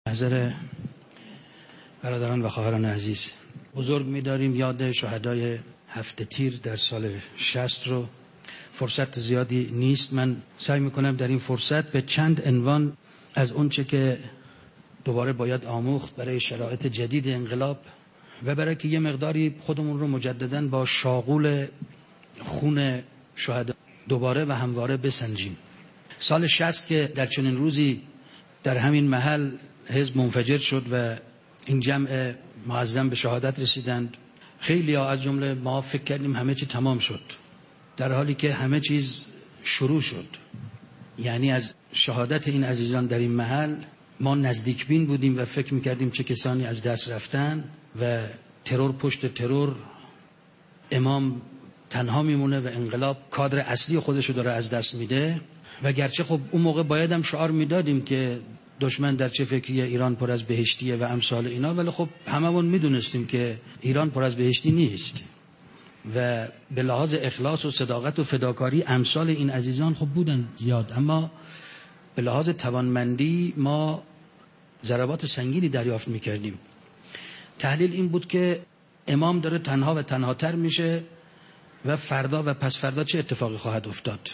محضر برادران و خواهران عزیز، بزرگ می‌داریم یاد شهدای هفت تیر در سال 60 رو. فرصت زیادی نیست. من سعی می‌کنم در این فرصت به چند عنوان از اونچه که دوباره باید آموخت برای شرایط جدید انقلاب و برای که یه مقداری خودمون رو مجدداً با شاغول خون شهدا دوباره و همواره بسنجیم. سال 60 که در چنین روزی در همین محل حزب منفجر شد و این جمع معظم به شهادت رسیدند، خیلی ها از جمله ما فکر کردیم همه چی تمام شد، در حالی که همه چیز شروع شد. یعنی از شهادت این عزیزان در این محل ما نزدیک بین بودیم و فکر میکردیم چه کسانی از دست رفتن و ترور پشت ترور، امام تنها میمونه و انقلاب کادر اصلی خودشو داره از دست میده. و گرچه خب اون موقع باید هم شعار میدادیم که دشمن در چه فکریه، ایران پر از بهشتیه و امثال اینا، ولی خب هممون میدونستیم که ایران پر از بهشتی نیست و به لحاظ اخلاص و صداقت و فداکاری امثال این عزیزان خب بودن زیاد، اما به لحاظ توانمندی ما ضربات سنگینی دریافت میکردیم. تحلیل این بود که امام داره تنها و تنهاتر میشه و فردا و پس فردا چه اتفاقی خواهد افتاد.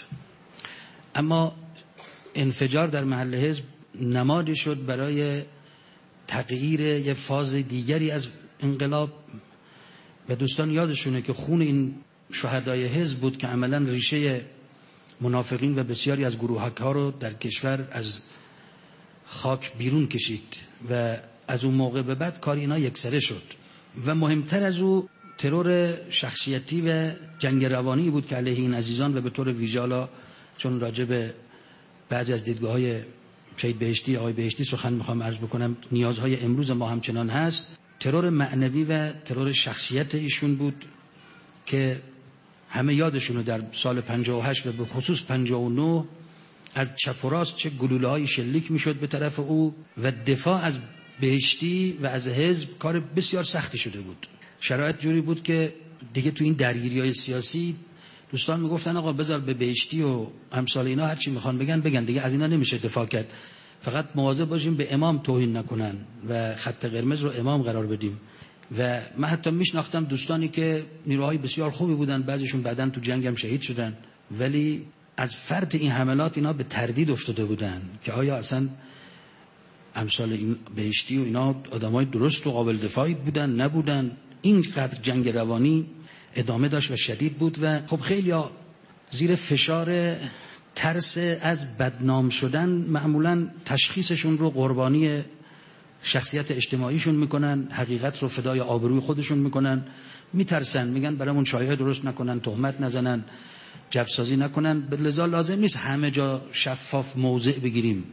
اما انفجار در محل حزب نمادی شد برای تغییر یه فاز دیگری از انقلاب و دوستان یادشونه که خون این شهدای حزب بود که عملاً ریشه منافقین و بسیاری از گروهک ها رو در کشور از خاک بیرون کشید و از اون موقع به بعد کار اینا یکسره شد. و مهمتر از او ترور شخصیتی و جنگ روانی بود که علیه این عزیزان و به طور ویژه، چون راجع به بعضی از دیدگاه‌های شهید بهشتی، آقای بهشتی سخن میخوام عرض بکنم، نیازهای امروز ما همچنان هست. ترور معنوی و ترور شخصیت ایشون بود که همه یادشونه در سال 58 و به خصوص 59 از چپ و راست چه گلوله‌های شلیک میشد به طرف او و دفاع از بهشتی و از حزب کار بسیار سختی شده بود. شرایط جوری بود که دیگه تو این درگیری‌های سیاسی دوستان میگفتن آقا بذار به بهشتی و امثال اینا هر چی میخوان بگن دیگه از اینا نمیشه دفاع کرد، فقط مواظب باشیم به امام توهین نکنن و خط قرمز رو امام قرار بدیم. و من حتی میشناختم دوستانی که نیروهای بسیار خوبی بودن، بعضیشون بعداً تو جنگ هم شهید شدن، ولی از فرط این حملات اینا به تردید افتاده بودن که آیا اصلا امثال این بهشتی و اینا آدمای درست و قابل دفاعی بودن نبودن. اینقدر جنگ روانی ادامه داشت و شدید بود و خب خیلی زیر فشار ترس از بدنام شدن معمولا تشخیصشون رو قربانی شخصیت اجتماعیشون میکنن، حقیقت رو فدای آبروی خودشون میکنن، میترسن، میگن برامون شایعه درست نکنن، تهمت نزنن، جفسازی نکنن. لذا لازم نیست همه جا شفاف موضع بگیریم.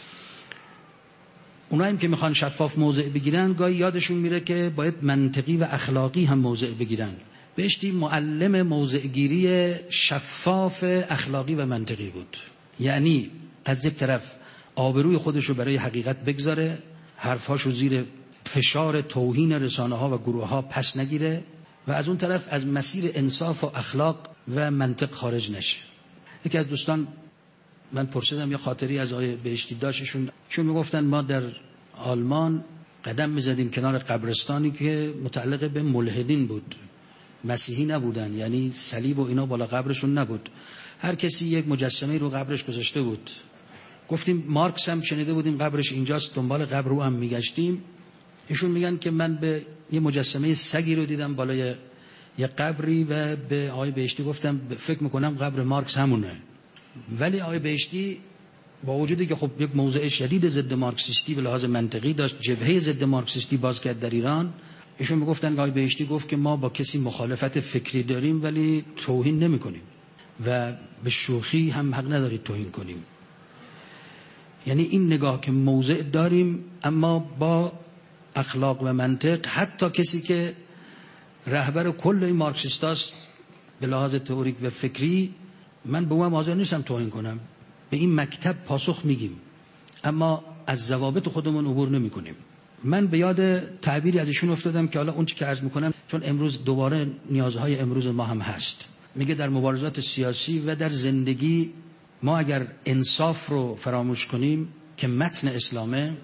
اوناییم که میخوان شفاف موضع بگیرن گاهی یادشون میره که باید منطقی و اخلاقی هم موضع بگیرن. بهشتی معلم موضعگیری شفاف اخلاقی و منطقی بود. یعنی از یک طرف آبروی خودش رو برای حقیقت بگذاره، حرفاشو زیر فشار توهین رسانه ها و گروه ها پس نگیره و از اون طرف از مسیر انصاف و اخلاق و منطق خارج نشه. یکی از دوستان من پرسیدم یه خاطری از آقای بهشتی داشتشون، چون میگفتن ما در آلمان قدم میزدیم کنار قبرستانی که متعلق به ملحدین بود، مسیحی نبودن، یعنی صلیب و اینا بالا قبرشون نبود، هر کسی یک مجسمه رو قبرش گذاشته بود. گفتیم مارکس هم شنیده بودیم قبرش اینجاست، دنبال قبر رو هم میگشتیم. ایشون میگن که من به یه مجسمه سگی رو دیدم بالای یه قبری و به آقای بهشتی گفتم فکر میکنم قبر مارکس همونه. ولی آقای بهشتی با وجودی که خب یک موضع شدید ضد مارکسیستی به لحاظ منطقی داشت، جبهه ضد مارکسیستی باز کرد در ایران، ایشون میگفتن آقای بهشتی گفت که ما با کسی مخالفت فکری داریم ولی توهین نمی کنیم و به شوخی هم حق ندارید توهین کنیم. یعنی این نگاه که موضع داریم اما با اخلاق و منطق، حتی کسی که رهبر کل این مارکسیستاست به لحاظ تئوریک و فکری، من به اون حاضر نیستم توهین کنم، به این مکتب پاسخ میگیم اما از ضوابط خودمون عبور نمی کنیم. من به یاد تعبیری از ایشون افتادم که حالا اون چی که عرض میکنم چون امروز دوباره نیازهای امروز ما هم هست. میگه در مبارزات سیاسی و در زندگی ما اگر انصاف رو فراموش کنیم که متن اسلامه،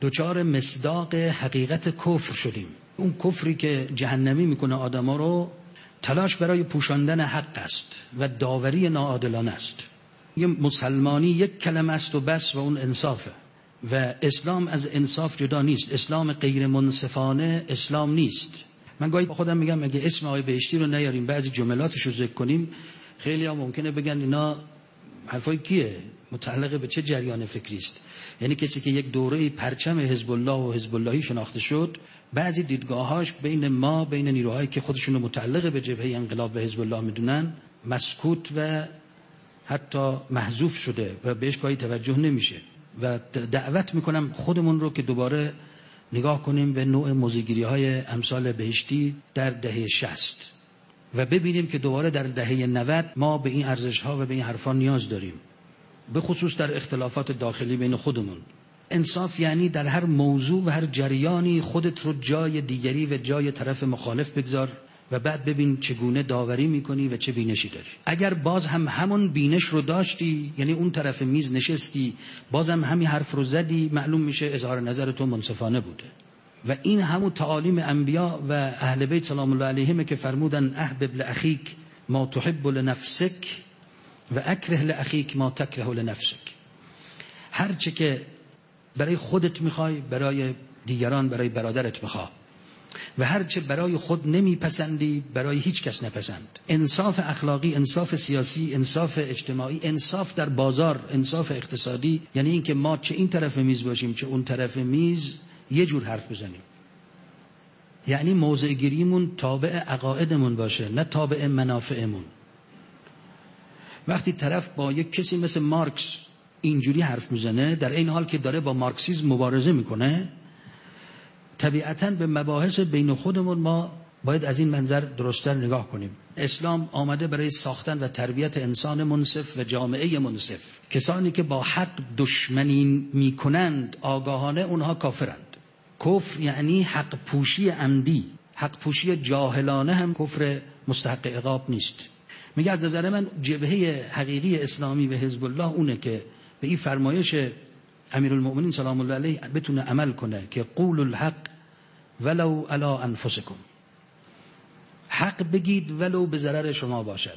دچار مصداق حقیقت کفر شدیم. اون کفری که جهنمی میکنه آدما رو، تلاش برای پوشاندن حق است و داوری ناعادلانه است. یه مسلمانی یک کلمه است و بس و اون انصافه و اسلام از انصاف جدا نیست. اسلام غیر منصفانه اسلام نیست. من گاهی خودم میگم اگه اسم آقای بهشتی رو نیاریم، بعضی جملاتش رو ذکر کنیم، خیلی ها ممکنه بگن اینا حرفای کیه، متعلق به چه جریان فکری است. یعنی کسی که یک دوره پرچم حزب الله و حزب اللهی شناخته شد، بعضی دیدگاهاش بین ما، بین نیروهایی که خودشون رو متعلق به جبهه انقلاب به حزب الله میدونن، مسکوت و حتی محذوف شده و بهش گاهی توجه نمیشه. و دعوت میکنم خودمون رو که دوباره نگاه کنیم به نوع موزه‌گیری‌های امثال بهشتی در دهه 60 و ببینیم که دوباره در دهه 90 ما به این ارزش‌ها و به این حرفا نیاز داریم، به خصوص در اختلافات داخلی بین خودمون. انصاف یعنی در هر موضوع و هر جریانی خودت رو جای دیگری و جای طرف مخالف بگذار و بعد ببین چگونه داوری میکنی و چه بینشی داری. اگر باز هم همون بینش رو داشتی، یعنی اون طرف میز نشستی، باز هم همین حرف رو زدی، معلوم میشه اظهار نظر تو منصفانه بوده. و این همون تعالیم انبیا و اهل بیت سلام الله علیهم که فرمودن احبب لاخیک ما تحب لنفسک و اکره لاخیک ما تکره لنفسک. هر چه که برای خودت میخوای برای دیگران، برای برادرت بخواه، و هر چه برای خود نمیپسندی برای هیچ کس نپسند. انصاف اخلاقی، انصاف سیاسی، انصاف اجتماعی، انصاف در بازار، انصاف اقتصادی، یعنی این که ما چه این طرف میز باشیم چه اون طرف میز یه جور حرف بزنیم. یعنی موضع گیریمون تابع عقایدمون باشه، نه تابع منافعمون. وقتی طرف با یک کسی مثل مارکس اینجوری حرف میزنه، در این حال که داره با مارکسیسم مبارزه میکنه، طبیعتاً به مباحث بین خودمون ما باید از این منظر درست‌تر نگاه کنیم. اسلام آمده برای ساختن و تربیت انسان منصف و جامعه منصف. کسانی که با حق دشمنی میکنند آگاهانه، اونها کافرند. کفر یعنی حق پوشی عمدی. حق پوشی جاهلانه هم کفر مستحق عقاب نیست. میگه از نظر من جبهه حقیقی اسلامی و حزب الله اونه که به این فرمایش امیرالمؤمنین سلام الله علیه بتونه عمل کنه که قول الحق ولو علی انفسکم. حق بگید ولو به ضرر شما باشد.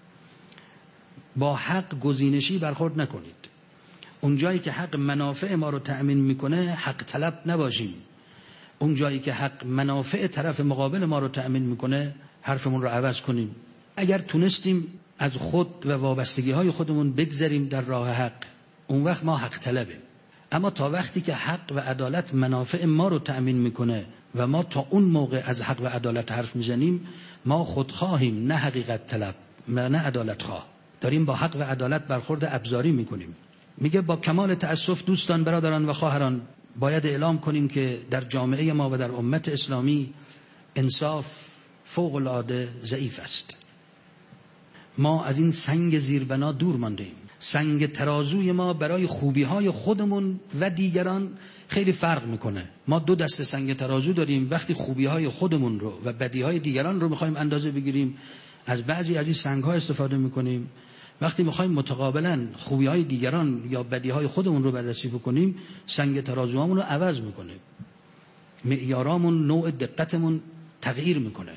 با حق گزینشی برخورد نکنید. اون جایی که حق منافع ما رو تأمین میکنه حق طلب نباشیم. اون جایی که حق منافع طرف مقابل ما رو تأمین میکنه حرفمون رو عوض کنیم. اگر تونستیم از خود و وابستگی های خودمون بگذریم در راه حق، اون وقت ما حق طلبیم. اما تا وقتی که حق و عدالت منافع ما رو تأمین میکنه و ما تا اون موقع از حق و عدالت حرف میزنیم، ما خودخواهیم، نه حقیقت طلب، نه عدالت خواه. داریم با حق و عدالت برخورد ابزاری میکنیم. میگه با کمال تأسف دوستان، برادران و خواهران، باید اعلام کنیم که در جامعه ما و در امت اسلامی انصاف فوق العاده ضعیف است. ما از این سنگ زیربنا دور مانده ایم. سنگ ترازوی ما برای خوبی‌های خودمون و دیگران خیلی فرق میکنه. ما دو دسته سنگ ترازو داریم. وقتی خوبی‌های خودمون رو و بدی‌های دیگران رو می‌خوایم اندازه بگیریم، از بعضی از این سنگ‌ها استفاده می‌کنیم. وقتی می‌خوایم متقابلاً خوبی‌های دیگران یا بدی‌های خودمون رو بررسی بکنیم، سنگ ترازوامون رو عوض می‌کنیم. معیارامون، نوع دقتمون تغییر می‌کنه.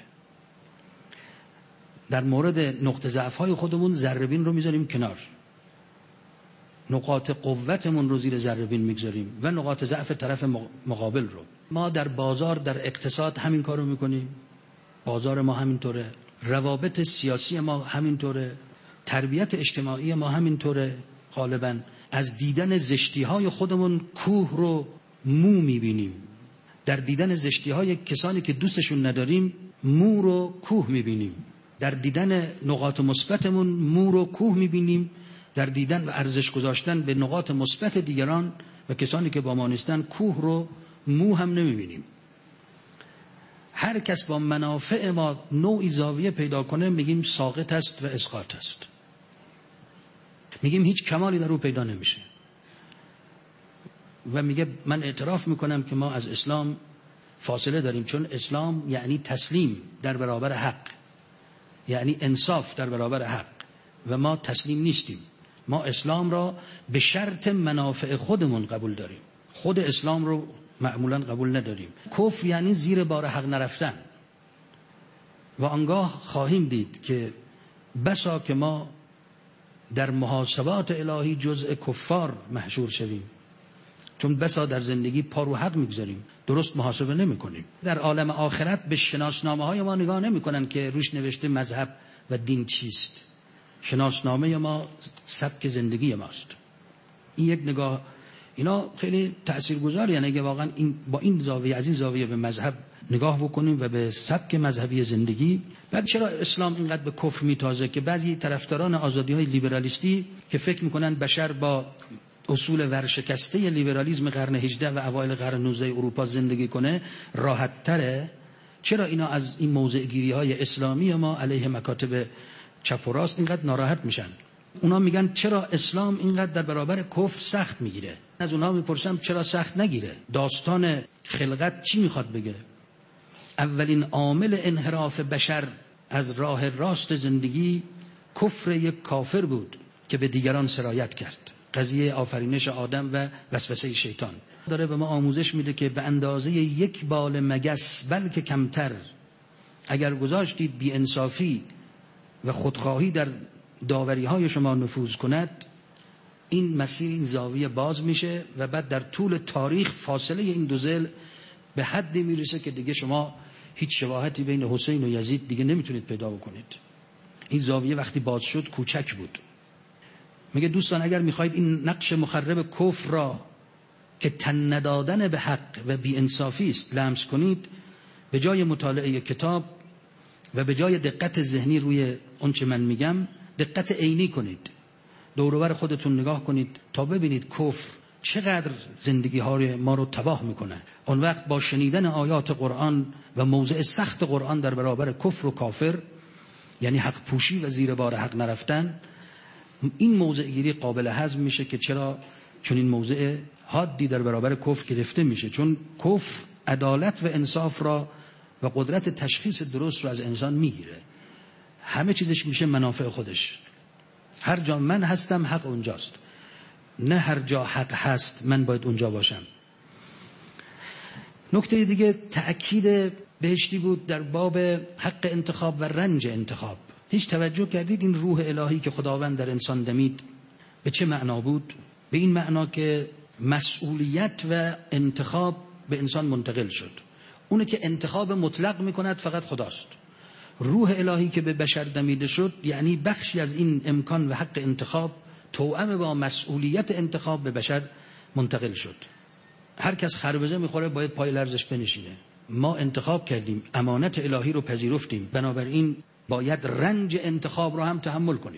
در مورد نقطه ضعف‌های خودمون ذره‌بین رو می‌ذاریم کنار. نقاط قوتمون رو زیر ذره‌بین میگذاریم و نقاط ضعف طرف مقابل رو. ما در بازار، در اقتصاد همین کار رو میکنیم. بازار ما همینطوره، روابط سیاسی ما همینطوره، تربیت اجتماعی ما همینطوره. غالباً از دیدن زشتی‌های خودمون کوه رو مو میبینیم. در دیدن زشتی‌های کسانی که دوستشون نداریم مو رو کوه میبینیم. در دیدن نقاط مثبتمون مو رو کوه میبینیم. در دیدن و ارزش گذاشتن به نقاط مثبت دیگران و کسانی که با ما نیستن کوه رو مو هم نمیبینیم. هر کس با منافع ما نوعی زاویه پیدا کنه میگیم ساقط است و اسقاط است. میگیم هیچ کمالی در او پیدا نمیشه. و میگه من اعتراف میکنم که ما از اسلام فاصله داریم، چون اسلام یعنی تسلیم در برابر حق، یعنی انصاف در برابر حق، و ما تسلیم نیستیم. ما اسلام را به شرط منافع خودمون قبول داریم. خود اسلام رو معمولا قبول نداریم. کفر یعنی زیر بار حق نرفتن و آنگاه خواهیم دید که بسا که ما در محاسبات الهی جزء کفار محشور شویم، چون بسا در زندگی پا رو حق میگذاریم، درست محاسبه نمی کنیم. در عالم آخرت به شناسنامه های ما نگاه نمی کنن که روش نوشته مذهب و دین چیست. شناسنامه ما سبک زندگی ماست. این یک نگاه، اینا خیلی تاثیرگذاره. یعنی اگه واقعا با این زاویه، از این زاویه به مذهب نگاه بکنیم و به سبک مذهبی زندگی. بعد چرا اسلام اینقدر به کفر میتازه که بعضی طرفداران آزادی‌های لیبرالیستی که فکر میکنن بشر با اصول ورشکسته لیبرالیسم قرن 18 و اوایل قرن 19 اروپا زندگی کنه راحت تره، چرا اینا از این موضع گیری های اسلامی ما علیه مکاتب چپ و راست اینقدر ناراحت میشن؟ اونا میگن چرا اسلام اینقدر در برابر کفر سخت میگیره؟ از اونها میپرسم چرا سخت نگیره؟ داستان خلقت چی میخواد بگه؟ اولین عامل انحراف بشر از راه راست زندگی کفر یک کافر بود که به دیگران سرایت کرد. قضیه آفرینش آدم و وسوسه شیطان داره به ما آموزش میده که به اندازه یک بال مگس بلکه کمتر اگر گذاشتید بی انصافی و خودخواهی در داوری های شما نفوذ کند، این مسیر، این زاویه باز میشه و بعد در طول تاریخ فاصله این دو ضلع به حدی میرسه که دیگه شما هیچ شباهتی بین حسین و یزید دیگه نمیتونید پیدا بکنید. این زاویه وقتی باز شد کوچک بود. میگه دوستان اگر میخواید این نقش مخرب کفر را که تن ندادن به حق و بی انصافی است لمس کنید، به جای مطالعه کتاب و به جای دقت ذهنی روی اون چه من میگم، دقت عینی کنید. دور و بر خودتون نگاه کنید تا ببینید کفر چقدر زندگی های ما رو تباه میکنه. اون وقت با شنیدن آیات قرآن و موضع سخت قرآن در برابر کفر و کافر، یعنی حق پوشی و زیر بار حق نرفتن، این موضع گیری قابل هضم میشه که چرا چون این موضع حادی در برابر کفر گرفته میشه. چون کفر عدالت و انصاف را و قدرت تشخیص درست رو از انسان میگیره. همه چیزش میشه منافع خودش. هر جا من هستم حق اونجاست، نه هر جا حق هست من باید اونجا باشم. نکته دیگه تأکید بهشتی بود در باب حق انتخاب و رنج انتخاب. هیچ توجه کردید این روح الهی که خداوند در انسان دمید به چه معنا بود؟ به این معنا که مسئولیت و انتخاب به انسان منتقل شد. اونه که انتخاب مطلق میکند فقط خداست. روح الهی که به بشر دمیده شد یعنی بخشی از این امکان و حق انتخاب توأم با مسئولیت انتخاب به بشر منتقل شد. هر کس خربزه میخوره باید پای لرزش بنشینه. ما انتخاب کردیم، امانت الهی رو پذیرفتیم، بنابراین باید رنج انتخاب رو هم تحمل کنیم.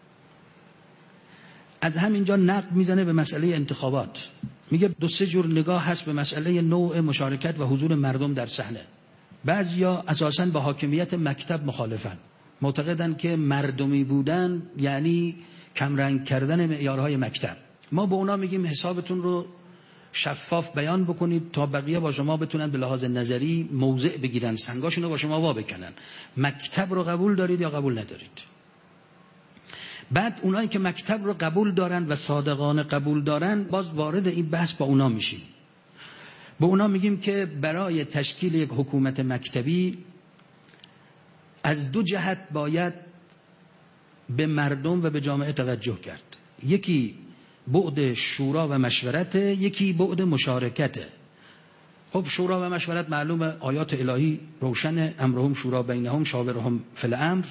از همینجا نقد میزنه به مسئله انتخابات. میگه 2-3 جور نگاه هست به مسئله نوع مشارکت و حضور مردم در صحنه. بعضیا اساساً با حاکمیت مکتب مخالفن، معتقدن که مردمی بودن یعنی کمرنگ کردن معیارهای مکتب. ما به اونا میگیم حسابتون رو شفاف بیان بکنید تا بقیه با شما بتونن به لحاظ نظری موضع بگیرن، سنگاشونو با شما وا بکنن. مکتب رو قبول دارید یا قبول ندارید؟ بعد اونایی که مکتب رو قبول دارن و صادقانه قبول دارن باز وارد این بحث با اونا میشیم. به اونا میگیم که برای تشکیل یک حکومت مکتبی از 2 جهت باید به مردم و به جامعه توجه کرد. یکی بعد شورا و مشورت، یکی بعد مشارکته. خب شورا و مشورت معلومه، آیات الهی روشن، امرهم شورا بینهم شاورهم فی الامر.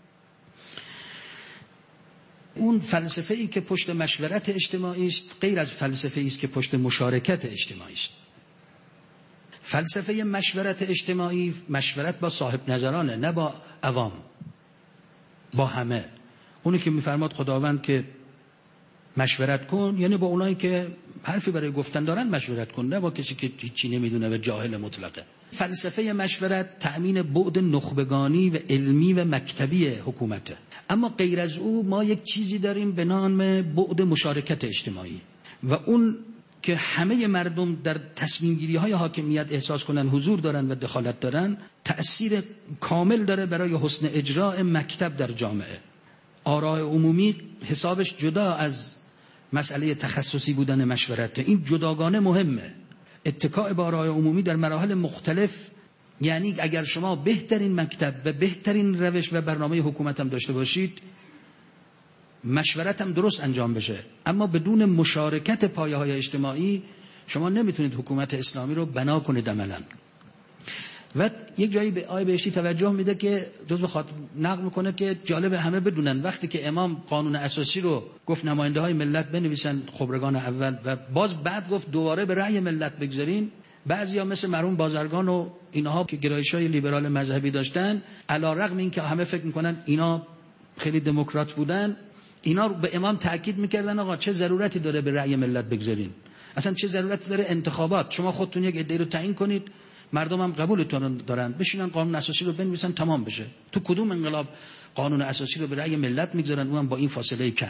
اون فلسفه ای که پشت مشورت اجتماعی است غیر از فلسفه ای است که پشت مشارکت اجتماعی است. فلسفه مشورت اجتماعی مشورت با صاحب نظرانه، نه با عوام، با همه. اونی که میفرماد خداوند که مشورت کن یعنی با اونایی که حرفی برای گفتن دارن مشورت کن، نه با کسی که هیچی نمیدونه و جاهل مطلقه. فلسفه مشورت تأمین بعد نخبگانی و علمی و مکتبی حکومته. اما غیر از او ما یک چیزی داریم به نام بعد مشارکت اجتماعی و اون که همه مردم در تصمیم گیری های حاکمیت احساس کنن حضور دارن و دخالت دارن، تأثیر کامل داره برای حسن اجراء مکتب در جامعه. آراء عمومی حسابش جدا از مسئله تخصصی بودن مشورت، این جداگانه مهمه. اتکاء به آراء عمومی در مراحل مختلف، یعنی اگر شما بهترین مکتب و بهترین روش و برنامه حکومت هم داشته باشید، مشورت هم درست انجام بشه، اما بدون مشارکت پایه‌های اجتماعی شما نمیتونید حکومت اسلامی رو بنا کنید عملاً. و یک جایی به آیه بهشتی توجه میده که جزو نقل میکنه که جالب همه بدونن، وقتی که امام قانون اساسی رو گفت نماینده های ملت بنویسن، خبرگان اول، و باز بعد گفت دوباره به رأی ملت بگذارین، بعضیا مثل مرحوم بازرگان و اینها که گرایش‌های لیبرال مذهبی داشتن، علی‌رغم این که همه فکر میکنن اینا خیلی دموکرات بودن، اینا به امام تاکید میکردن آقا چه ضرورتی داره به رأی ملت بگذارین، اصلا چه ضرورتی داره انتخابات، شما خودتون یک عده رو تعیین کنید، مردم هم قبولتون دارن، بشینن قانون اساسی رو بنویسن تمام بشه. تو کدوم انقلاب قانون اساسی رو به رأی ملت میگذارن، اونم با این فاصله کم؟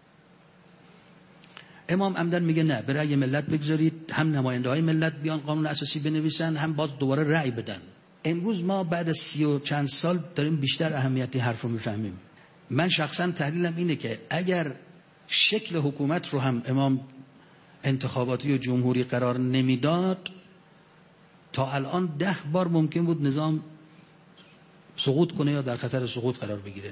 امام عمدن میگه نه، به رأی ملت بگذارید، هم نماینده های ملت بیان قانون اساسی بنویسن، هم باز دوباره رأی بدن. امروز ما بعد از 30 و چند سال داریم بیشتر اهمیت حرفو میفهمیم. من شخصا تحلیلم اینه که اگر شکل حکومت رو هم امام انتخاباتی و جمهوری قرار نمیداد، تا الان 10 بار ممکن بود نظام سقوط کنه یا در خطر سقوط قرار بگیره.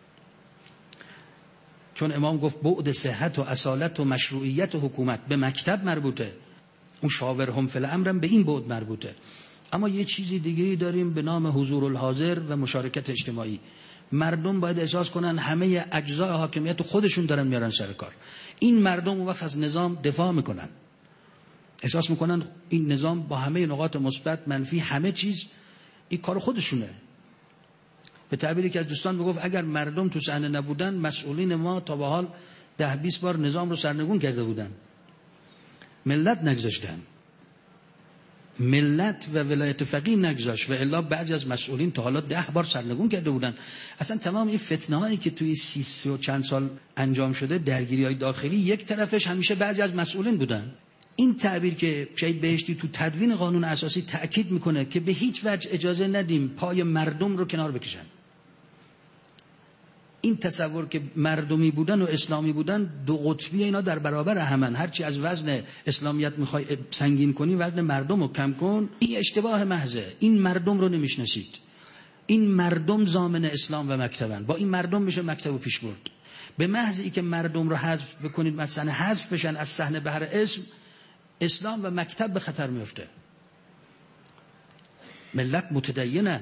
چون امام گفت بعد صحت و اصالت و مشروعیت و حکومت به مکتب مربوطه، اون شاورهم فی الامر به این بعد مربوطه. اما یه چیزی دیگه داریم به نام حضور الحاضر و مشارکت اجتماعی. مردم باید احساس کنن همه اجزای حاکمیت خودشون دارن میارن سر کار. این مردم اون وقت از نظام دفاع میکنن، احساس میکنن این نظام با همه نقاط مثبت منفی همه چیز این کار خودشونه. به تعبیری که از دوستان میگفت اگر مردم تو صحنه نبودن، مسئولین ما تا به حال 10-20 بار نظام رو سرنگون کرده بودن. ملت نگذاشتن، ملت و ولایت فقیه نگذاشت، و الا بعضی از مسئولین تا حالا 10 بار سرنگون کرده بودن. اصلا تمام این فتنه هایی که توی 30 و چند سال انجام شده، درگیری های داخلی، یک طرفش همیشه بعضی از مسئولین بودن. این تعبیر که شهید بهشتی تو تدوین قانون اساسی تأکید میکنه که به هیچ وجه اجازه ندیم پای مردم رو کنار بکشن. این تصور که مردمی بودن و اسلامی بودن دو قطبی اینا در برابر همن، هرچی از وزن اسلامیت میخوای سنگین کنی وزن مردم رو کم کن، این اشتباه محضه. این مردم رو نمیشناسید. این مردم ضامن اسلام و مکتبن، با این مردم میشه مکتب و پیش برد. به محض اینکه مردم رو حذف بکنید، مثلا حذف بشن از صحنه بهر اسم، اسلام و مکتب به خطر میفته. ملت متدینن،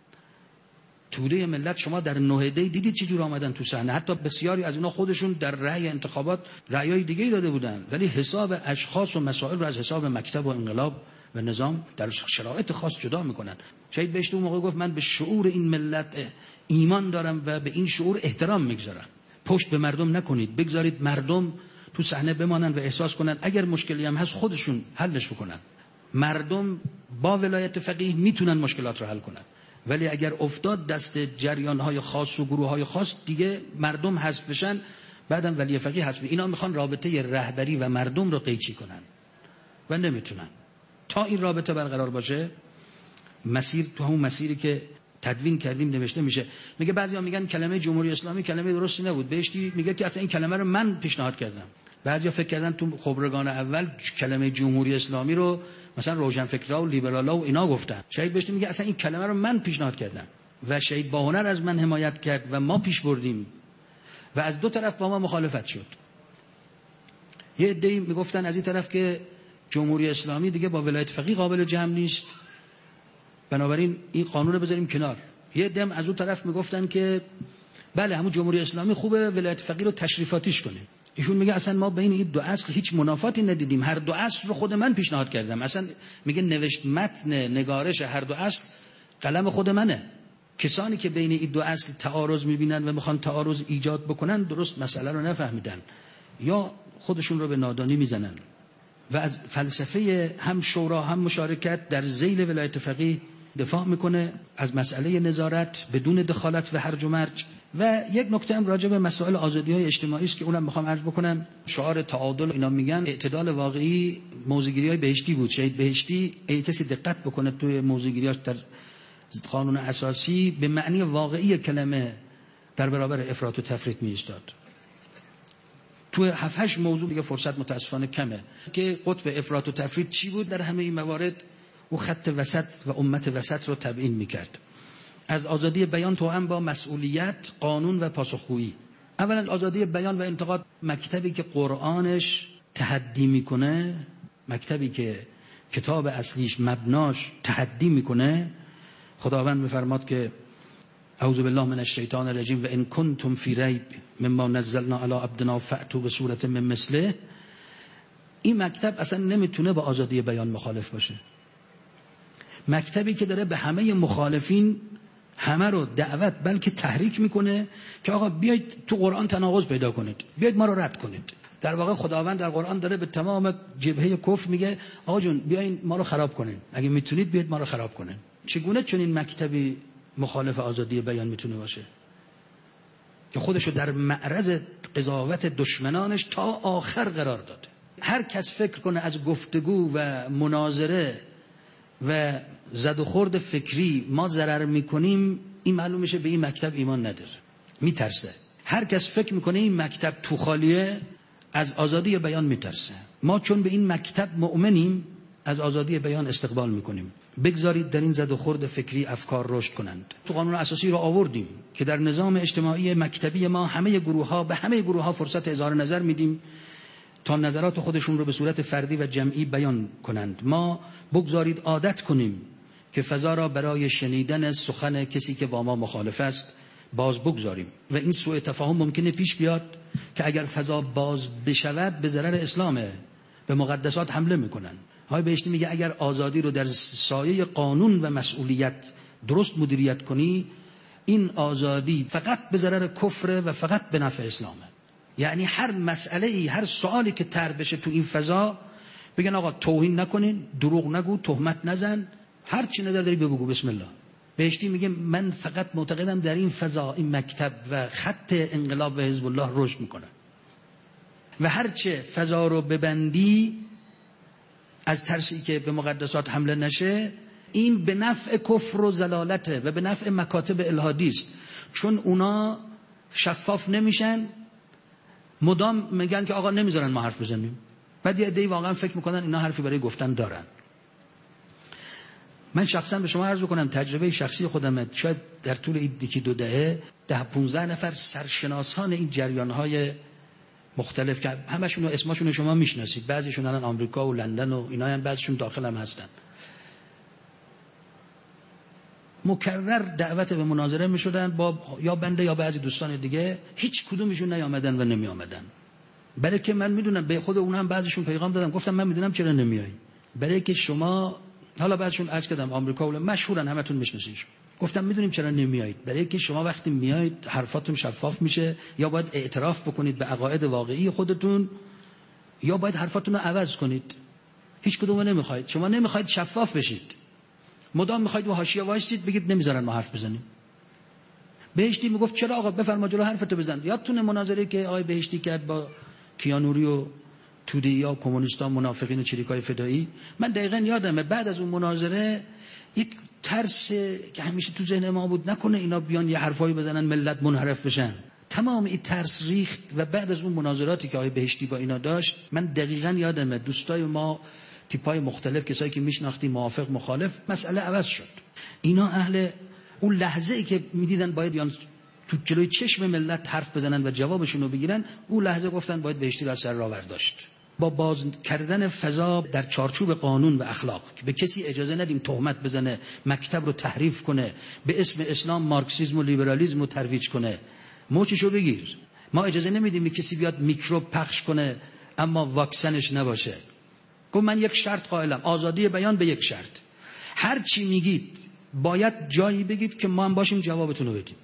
توده ملت شما در نهده دیدید چه جور آمدن تو صحنه. حتی بسیاری از اینا خودشون در رأی انتخابات رأیای دیگه داده بودن، ولی حساب اشخاص و مسائل رو از حساب مکتب و انقلاب و نظام در شرایط خاص جدا میکنن. شهید بهشتی اون موقع گفت من به شعور این ملت ایمان دارم و به این شعور احترام میگذارم. پشت به مردم نکنید، بگذارید مردم تو صحنه بمانن و احساس کنن اگر مشکلی هم هست خودشون حلش بکنن. مردم با ولایت فقیه میتونن مشکلات رو حل کنن، ولی اگر افتاد دست جریان‌های خاص و گروه‌های خاص، دیگه مردم حذف بشن، بعدم ولی فقیه حذف. اینا میخوان رابطه رهبری و مردم رو قیچی کنن و نمیتونن. تا این رابطه برقرار باشه، مسیر تو همون مسیری که تدوین کردیم نوشته میشه. میگه بعضیا میگن کلمه جمهوری اسلامی کلمه درستی نبود. بهشتی میگه که اصلا این کلمه رو من پیشنهاد کردم. بعضیا فکر کردن تو خبرگان اول کلمه جمهوری اسلامی رو مثلا روشنفکرها و لیبرالا و اینا گفتن. شهید بهشتی میگه اصلا این کلمه رو من پیشنهاد کردم و شهید باهنر از من حمایت کرد و ما پیش بردیم و از دو طرف با ما مخالفت شد. یه عده‌ای میگفتن از این طرف که جمهوری اسلامی دیگه با ولایت فقیه قابل جمع نیست، بنابراین این قانون رو بذاریم کنار. یه عده از اون طرف میگفتن که بله همون جمهوری اسلامی خوبه، ولایت فقیه رو تشریفاتیش کنیم. ایشون میگه اصلا ما بین این دو اصل هیچ منافاتی ندیدیم، هر دو اصل رو خود من پیشنهاد کردم. اصلا میگه نوشت متن نگارش هر دو اصل قلم خود منه. کسانی که بین این دو اصل تعارض میبینن و میخوان تعارض ایجاد بکنن، درست مسئله رو نفهمیدن یا خودشون رو به نادانی میزنن. و از فلسفه هم شورا هم مشارکت در ذیل ولایت فقیه دفاع میکنه، از مسئله نظارت بدون دخالت و هرج و مرج. و یک نکته هم راجع به مسائل آزادی‌های اجتماعی است که اونم میخوام عرض بکنم. شعار تعادل اینا میگن، اعتدال واقعی موضوعگیری‌های بهشتی بود. شهید بهشتی اگه کسی دقت بکنه توی موضوعگیریاش در قانون اساسی، به معنی واقعی کلمه در برابر افراط و تفریط می ایستاد. تو 7-8 موضوع دیگه فرصت متاسفانه کمه که قطب افراط و تفرید چی بود در همه این موارد. او خط وسط و امت وسط رو تبیین میکرد. از آزادی بیان توأم با مسئولیت، قانون و پاسخگویی. اولا آزادی بیان و انتقاد، مکتبی که قرآنش تحدی میکنه، مکتبی که کتاب اصلیش مبناش تحدی میکنه. خداوند میفرماد که اعوذ بالله من الشیطان الرجیم و ان کنتم فی ریب مما نزلنا علی عبدنا فأتوا بسورة من مثله. این مکتب اصلا نمیتونه با آزادی بیان مخالف باشه. مکتبی که داره به همه مخالفین همه رو دعوت بلکه تحریک میکنه که آقا بیایید تو قرآن تناقض پیدا کنید، بیایید ما رو رد کنید. در واقع خداوند در قرآن داره به تمام جبهه کفر میگه آقا جون بیاین ما رو خراب کنین، اگه میتونید بیایید ما رو خراب کنین. چگونه چنین مکتبی مخالف آزادی بیان میتونه باشه که خودشو در معرض قضاوت دشمنانش تا آخر قرار داده؟ هر کس فکر کنه از گفتگو و مناظره و زد و خورد فکری ما ضرر میکنیم، این معلوم میشه به این مکتب ایمان نداره، میترسه. هر کس فکر میکنه این مکتب تو خالیه، از آزادی بیان میترسه. ما چون به این مکتب مؤمنیم از آزادی بیان استقبال میکنیم. بگذارید در این زد و خورد فکری افکار رشد کنند. تو قانون اساسی رو آوردیم که در نظام اجتماعی مکتبی ما همه گروه‌ها به همه گروه‌ها فرصت اظهار نظر میدیم تا نظرات خودشون رو به صورت فردی و جمعی بیان کنند. ما بگذارید عادت کنیم که فضا را برای شنیدن سخن کسی که با ما مخالف است باز بگذاریم و این سوء تفاهم ممکنه پیش بیاد که اگر فضا باز بشود به ضرر اسلامه، به مقدسات حمله میکنن. های بهشتی میگه اگر آزادی رو در سایه قانون و مسئولیت درست مدیریت کنی، این آزادی فقط به ضرر کفر و فقط به نفع اسلامه. یعنی هر مسئله ای، هر سوالی که طرح بشه تو این فضا بگن آقا توهین نکنین، دروغ نگو، تهمت نزن، هر چی نداری بگو، بسم الله. بهشتی میگه من فقط معتقدم در این فضا، این مکتب و خط انقلاب و حزب الله رشد میکنه و هرچه فضا رو ببندی از ترسی که به مقدسات حمله نشه، این به نفع کفر و ضلالته و به نفع مکاتب الهادی است. چون اونا شفاف نمیشن، مدام میگن که آقا نمیذارن ما حرف بزنیم، بعد یه عده‌ای واقعا فکر میکنن اینا حرفی برای گفتن دارن. من شخصا به شما عرض بکنم تجربه شخصی خودمه، شاید در طول این 2 دهه 10-15 نفر سرشناسان این جریان‌های مختلف که همشون رو اسمشون شما میشناسید، بعضیشون الان آمریکا و لندن و اینا هم بعضیشون داخل هم هستن، مکرر دعوت به مناظره میشدن با یا بنده یا بعضی دوستان دیگه، هیچ کدومشون نیامدن و نمی آمدن. برای که من میدونم به خود اونها هم بعضیشون پیغام دادم، گفتم من میدونم چرا نمیای، برای که شما حالا بعضیشون عرض کردم آمریکا و مشهورن همتون میشناسید، گفتم میدونیم چرا نمیایید، برای که شما وقتی میایید حرفاتون شفاف میشه، یا باید اعتراف بکنید به عقاید واقعی خودتون یا باید حرفاتون رو عوض کنید. هیچ کدومو نمیخواید، شما نمیخواید شفاف بشید، مدام میخواید و حاشیه وایسید بگید نمیذارن ما حرف بزنیم. بهشتی میگفت چرا آقا بفرما جلو حرفتو بزن. یادتونه مناظره که آقای بهشتی کرد با کیانوری و توده‌ای ها، کمونیستان، منافقین و چریکای فدایی؟ من دقیقاً یادمه بعد از اون مناظره یک ترس که همیشه تو ذهن ما بود، نکنه اینا بیان یه حرفایی بزنن ملت منحرف بشن. تمام این ترس ریخت و بعد از اون مناظراتی که آقای بهشتی با اینا داشت، من دقیقاً یادمه دوستای ما تیپای مختلف، کسایی که میشناختیم موافق مخالف، مسئله عوض شد. اینا اهل اون لحظه‌ای که میدیدن باید بیان تو جلوی چشم ملت حرف بزنن و جوابشون رو بگیرن، اون لحظه گفتن باید بهشتی را سر راه برداشت. با باز کردن فضا در چارچوب قانون و اخلاق که به کسی اجازه ندیم تهمت بزنه، مکتب رو تحریف کنه، به اسم اسلام مارکسیسم و لیبرالیسم رو ترویج کنه، موچشو بگیر. ما اجازه نمیدیم که کسی بیاد میکروب پخش کنه اما واکسنش نباشه. گفت من یک شرط قائلم، آزادی بیان به یک شرط، هر چی میگید باید جایی بگید که ما هم باشیم جوابتون رو بدیم.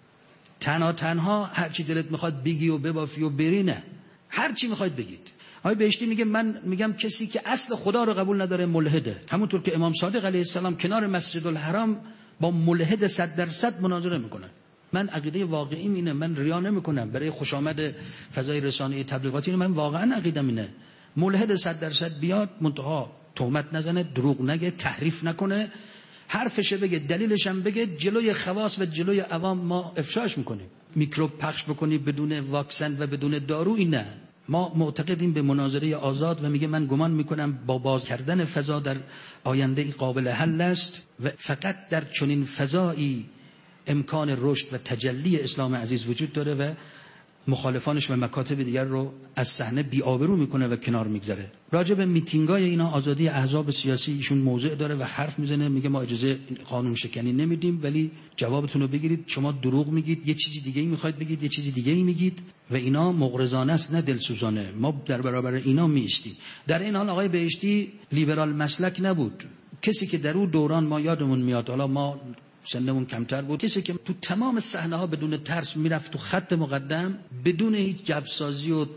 تنها هر چی دلت میخواد بگی و ببافی و بری، نه، هر چی میخواید بگید. آقای بهشتی میگه من میگم کسی که اصل خدا رو قبول نداره ملحده. همونطور که امام صادق علیه السلام کنار مسجد الحرام با ملحد 100% مناظره میکنه. من عقیده واقعیم اینه، من ریا نمیکنم برای خوش آمد فضای رسانه‌ای تبلیغاتی، من واقعا عقیدم اینه. ملحد 100% بیاد، منتها تهمت نزنه، دروغ نگه، تحریف نکنه، حرفش بگه، دلیلش هم بگه، جلوی خواص و جلوی عوام ما افشاش میکنیم. میکروب پخش بکنی بدون واکسن و بدون دارو، این نه. ما معتقدیم به مناظره آزاد و میگه من گمان میکنم با باز کردن فضا در آینده قابل حل است و فقط در چنین فضایی امکان رشد و تجلی اسلام عزیز وجود داره و مخالفانش و مکاتب دیگر رو از صحنه بی‌آبرو میکنه و کنار میگذاره. راجع به میتینگای اینا آزادی احزاب سیاسی ایشون موضع داره و حرف میزنه، میگه ما اجازه قانون شکنی نمیدیم، ولی جوابتون رو بگیرید، شما دروغ میگید، یه چیزی دیگه ای میخواید بگید، یه چیزی دیگه ای میگید و اینا مغرضانه است نه دلسوزانه. ما در برابر اینا میایستیم. در این حال آقای بهشتی لیبرال مسلک نبود. کسی که در اون دوران ما یادمون میاد، حالا ما سنمون کمتر بود، کسی که تو تمام صحنه ها بدون ترس میرفت تو خط مقدم، بدون هیچ جوسازی و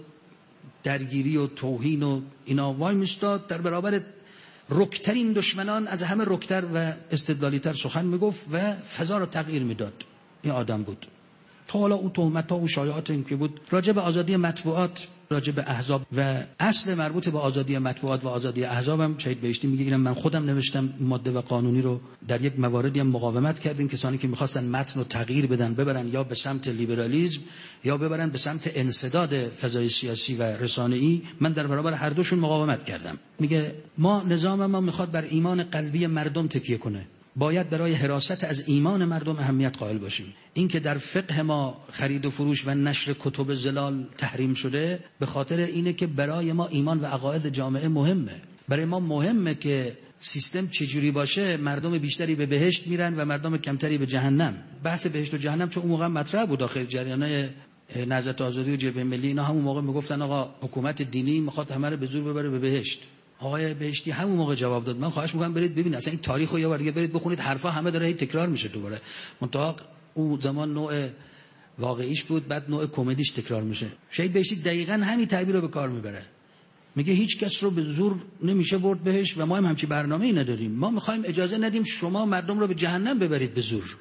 درگیری و توهین و اینا وای میستاد، در برابر رکترین دشمنان از همه رکتر و استدلالی‌تر سخن میگفت و فضا رو تغییر میداد. این آدم بود. تا حالا اون تهمت‌ها و شایعات این که بود راجع به آزادی مطبوعات، راجع به احزاب و اصل مربوط به آزادی مطبوعات و آزادی احزابم شهید بهشتی میگه اینم من خودم نوشتم ماده و قانونی رو، در یک مواردی هم مقاومت کردیم کسانی که می‌خواستن متن رو تغییر بدن، ببرن یا به سمت لیبرالیسم یا ببرن به سمت انسداد فضای سیاسی و رسانه‌ای. من در برابر هر دوشون مقاومت کردم. میگه ما نظام ما میخواد بر ایمان قلبی مردم تکیه کنه، باید برای حراست از ایمان مردم اهمیت قائل باشیم. این که در فقه ما خرید و فروش و نشر کتب زلال تحریم شده به خاطر اینه که برای ما ایمان و عقاید جامعه مهمه. برای ما مهمه که سیستم چجوری باشه مردم بیشتری به بهشت میرن و مردم کمتری به جهنم. بحث بهشت و جهنم چون اون موقع مطرح بود داخل جریانای نهضت آزادی و جبهه ملی، اینا همون موقع میگفتن آقا حکومت دینی میخواد همه رو به زور ببره به بهشت. آقای بهشتی همون موقع جواب داد من خواهش میکنم برید ببینید اصلا این تاریخو یه بار دیگه برید بخونید، حرفا همه داره هی تکرار میشه دوباره. منتها اون زمان نوع واقعیش بود، بعد نوع کمدیش تکرار میشه. شهید بهشتی دقیقاً همین تعبیر رو به کار میبره. میگه هیچ کس رو به زور نمیشه برد بهش و ما هم همچین برنامه‌ای نداریم. ما میخوایم اجازه ندیم شما مردم رو به جهنم ببرید به زور.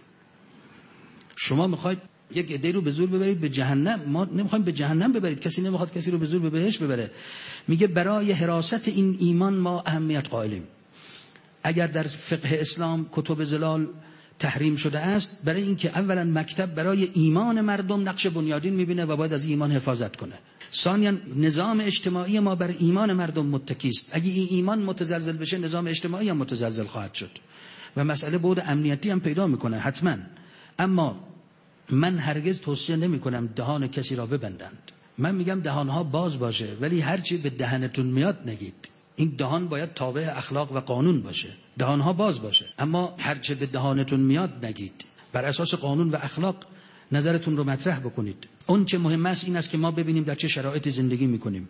شما میخواید یک عده رو به زور ببرید به جهنم، ما نمیخوایم به جهنم ببرید. کسی نمیخواد کسی رو به زور به بهشت ببره. میگه برای حراست این ایمان ما اهمیت قائلیم. اگر در فقه اسلام کتب زلال تحریم شده است، برای اینکه اولا مکتب برای ایمان مردم نقش بنیادین میبینه و باید از ایمان حفاظت کنه. ثانیا نظام اجتماعی ما بر ایمان مردم متکی است. اگه این ایمان متزلزل بشه نظام اجتماعی هم متزلزل خواهد شد و مسئله بود امنیتی هم پیدا میکنه حتما. اما من هرگز توصیه نمی کنم دهان کسی را ببندند. من میگم دهانها باز باشه ولی هرچی به دهنتون میاد نگید. این دهان باید تابع اخلاق و قانون باشه. دهانها باز باشه اما هرچی به دهانتون میاد نگید. بر اساس قانون و اخلاق نظرتون رو مطرح بکنید. اون چه مهم است این است که ما ببینیم در چه شرایطی زندگی میکنیم.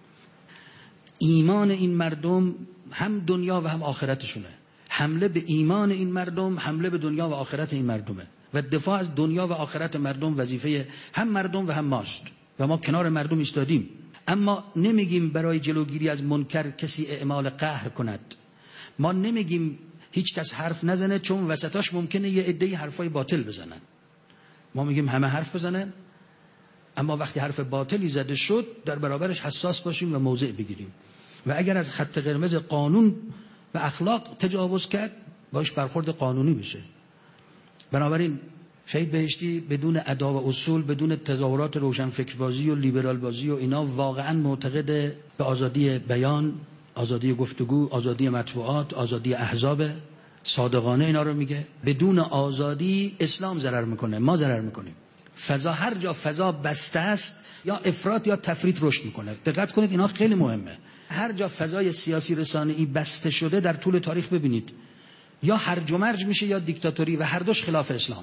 ایمان این مردم هم دنیا و هم آخرتشونه. حمله به ایمان این مردم حمله به دنیا و آخرت این مردمه و دفاع از دنیا و آخرت مردم وظیفه هم مردم و هم ماست و ما کنار مردم ایستادیم. اما نمیگیم برای جلوگیری از منکر کسی اعمال قهر کند. ما نمیگیم هیچ کس حرف نزنه چون وسطاش ممکنه یه عده‌ای حرفای باطل بزنن. ما میگیم همه حرف بزنن، اما وقتی حرف باطلی زده شد در برابرش حساس باشیم و موضع بگیریم و اگر از خط قرمز قانون و اخلاق تجاوز کرد باش برخورد قانونی بشه. بنابراین شهید بهشتی بدون ادا و اصول، بدون تظاهرات روشنفکربازی و لیبرال بازی و اینا واقعا معتقد به آزادی بیان، آزادی گفتگو، آزادی مطبوعات، آزادی احزاب. صادقانه اینا رو میگه. بدون آزادی اسلام ضرر میکنه، ما ضرر میکنیم. فضا هر جا فضا بسته است یا افراط یا تفریط رشد میکنه. دقت کنید اینا خیلی مهمه. هر جا فضای سیاسی رسانه‌ای بسته شده در طول تاریخ ببینید یا هرج و مرج میشه یا دیکتاتوری و هر دوش خلاف اسلامه.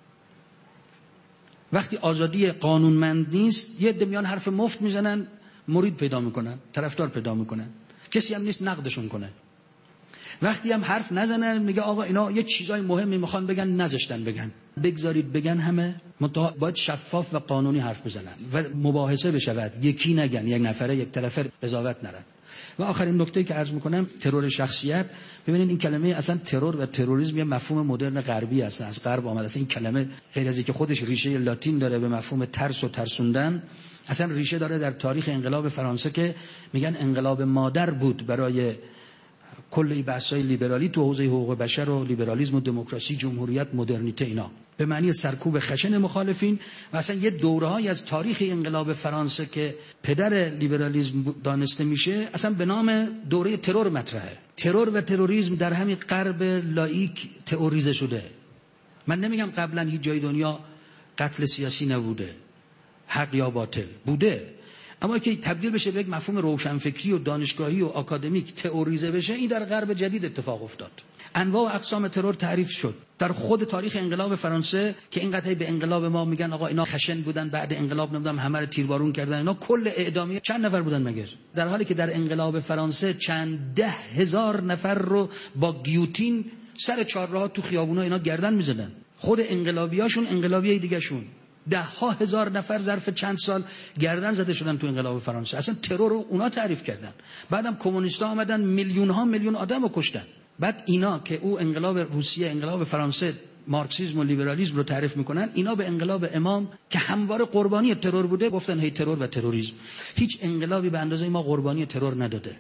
وقتی آزادی قانونمند نیست یه عده میان حرف مفت میزنن، مرید پیدا میکنن، طرفدار پیدا میکنن، کسی هم نیست نقدشون کنه. وقتی هم حرف نزنن میگه آقا اینا یه چیزای مهمی میخوان بگن نذاشتن بگن. بگذارید بگن همه، منتها باید شفاف و قانونی حرف بزنن و مباحثه بشود، یکی نگن، یک نفره یک طرفه قضاوت نرن. و آخرین نکته که عرض میکنم ترور شخصیت. ببینید این کلمه اصلا ترور و تروریسم یه مفهوم مدرن غربی است، از غرب آمده. اصلا این کلمه غیر از اینکه خودش ریشه لاتین داره به مفهوم ترس و ترسوندن، اصلا ریشه داره در تاریخ انقلاب فرانسه که میگن انقلاب مادر بود برای کل بحث‌های لیبرالی تو حوزه حقوق بشر و لیبرالیسم و دموکراسی، جمهوریت، مدرنیته اینا. به معنی سرکوب خشن مخالفین. و اصلا یه دوره‌ای از تاریخ انقلاب فرانسه که پدر لیبرالیسم دانسته میشه اصلا به نام دوره ترور مطرحه. ترور و تروریسم در همین غرب لاییک تئوریزه شده. من نمیگم قبلا هیچ جای دنیا قتل سیاسی نبوده، حق یا باطل بوده، اما که تبدیل بشه به یک مفهوم روشنفکری و دانشگاهی و آکادمیک تئوریزه بشه، این در غرب جدید اتفاق افتاد. انواع و اقسام ترور تعریف شد در خود تاریخ انقلاب فرانسه که این قضیه به انقلاب ما میگن آقا اینا خشن بودن، بعد انقلاب نمیدونم همه رو تیربارون کردن. اینا کل اعدامیه چند نفر بودن مگر؟ در حالی که در انقلاب فرانسه چند 10,000 نفر رو با گیوتین سر چهارراه تو خیابونا اینا گردن میزدن. خود انقلابیاشون انقلابیای دیگه شون 10,000 نفر ظرف چند سال گردن زده شدن تو انقلاب فرانسه. اصلا ترور رو اونا تعریف کردن. بعدم کمونیستا آمدن میلیون آدمو کشتن. بعد اینا که او انقلاب روسیه، انقلاب فرانسه، مارکسیسم و لیبرالیسم رو تعریف میکنن، اینا به انقلاب امام که همواره قربانی ترور بوده گفتن هی ترور و تروریسم. هیچ انقلابی به اندازه ما قربانی ترور نداده.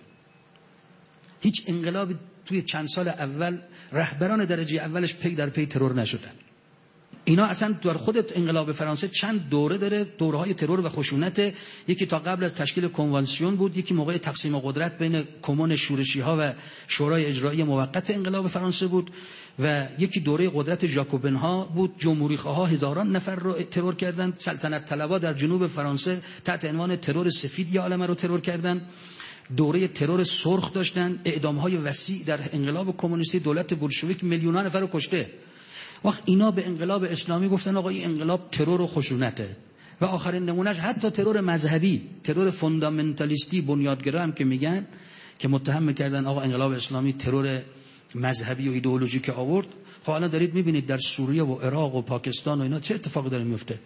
هیچ انقلابی توی چند سال اول رهبران درجه اولش پی در پی ترور نشدن. اینا اصلا در خود انقلاب فرانسه چند دوره داره، دوره‌های ترور و خشونت. یکی تا قبل از تشکیل کنوانسیون بود، یکی موقع تقسیم قدرت بین کمون شورشی‌ها و شورای اجرایی موقت انقلاب فرانسه بود و یکی دوره قدرت ژاکوبن‌ها بود. جمهوری‌خواها هزاران نفر رو ترور کردند. سلطنت طلبا در جنوب فرانسه تحت عنوان ترور سفید یه عالمه رو ترور کردند. دوره ترور سرخ داشتن، اعدام‌های وسیع در انقلاب کمونیستی دولت بولشویک میلیون‌ها نفر رو کشته. وقت اینا به انقلاب اسلامی گفتن آقا این انقلاب ترور و خشونته. و آخرین نمونهش حتی ترور مذهبی، ترور فوندامنتالیستی بنیادگرا هم که میگن که متهم میکردن آقا انقلاب اسلامی ترور مذهبی و ایدئولوژیک آورد. خب الان دارید میبینید در سوریه و عراق و پاکستان و اینا چه اتفاقی داره میفته.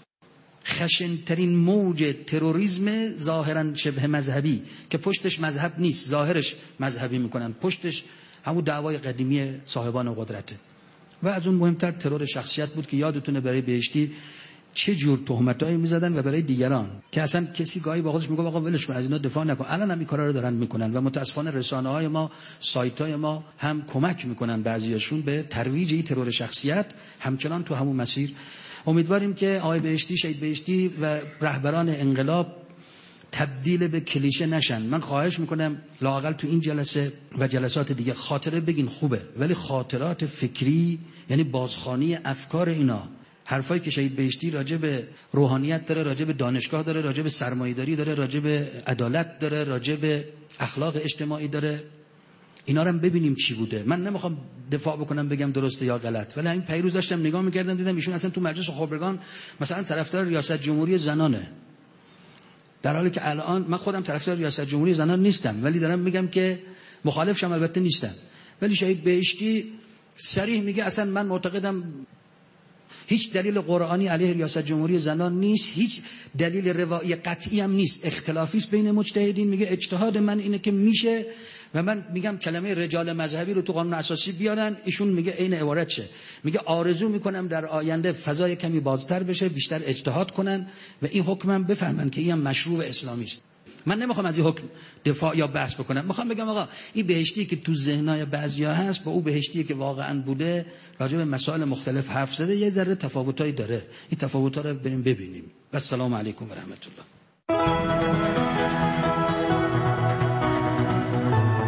خشن‌ترین موج تروریسم ظاهرا شبه مذهبی که پشتش مذهب نیست، ظاهرش مذهبی میکنن، پشتش همون دعوای قدیمی صاحبان قدرته. و از اون مهمتر ترور شخصیت بود که یادتونه برای بهشتی چه جور تهمتایی میزدن و برای دیگران که اصلا کسی گاهی با خودش میگه آقا ولش کن از اینا دفاع نکن. الان هم این کارا رو دارن میکنن و متاسفانه رسانه‌های ما، سایت‌های ما هم کمک میکنن بعضیاشون به ترویج این ترور شخصیت، همچنان تو همون مسیر. امیدواریم که آقای بهشتی، شهید بهشتی و رهبران انقلاب تبدیل به کلیشه نشن. من خواهش میکنم لااقل تو این جلسه و جلسات دیگه خاطره بگین خوبه، ولی خاطرات فکری یعنی بازخوانی افکار اینا. حرفایی که شهید بهشتی راجع به روحانیت داره، راجع به دانشگاه داره، راجع به سرمایه‌داری داره، راجع به عدالت داره، راجع به اخلاق اجتماعی داره، اینا رو هم ببینیم چی بوده. من نمیخوام دفاع بکنم بگم درسته یا غلط، ولی همین پیروز داشتم نگاه میکردم دیدم ایشون اصلا تو مجلس خبرگان مثلا طرفدار ریاست جمهوری زنانه، در حالی که الان من خودم طرفدار ریاست جمهوری زنان نیستم، ولی دارم میگم که مخالفشم البته نیستم. ولی شهید بهشتی صریح میگه اصلا من معتقدم هیچ دلیل قرآنی علیه ریاست جمهوری زنان نیست، هیچ دلیل روایی قطعی هم نیست، اختلافی است بین مجتهدین. میگه اجتهاد من اینه که میشه و من میگم کلمه رجال مذهبی رو تو قانون اساسی بیارن. ایشون میگه عین عبارت چه، میگه آرزو میکنم در آینده فضای کمی بازتر بشه، بیشتر اجتهاد کنن و این حکمم بفهمن که این هم مشروع اسلامی است. من نمیخوام از این حکم دفاع یا بحث بکنم، میخوام بگم آقا این بهشتی که تو ذهنای بعضیا هست با اون بهشتی که واقعا بوده راجع به مسائل مختلف حرف زده، یه ذره تفاوتایی داره. این تفاوت‌ها رو بریم ببینیم. و السلام علیکم و رحمت الله.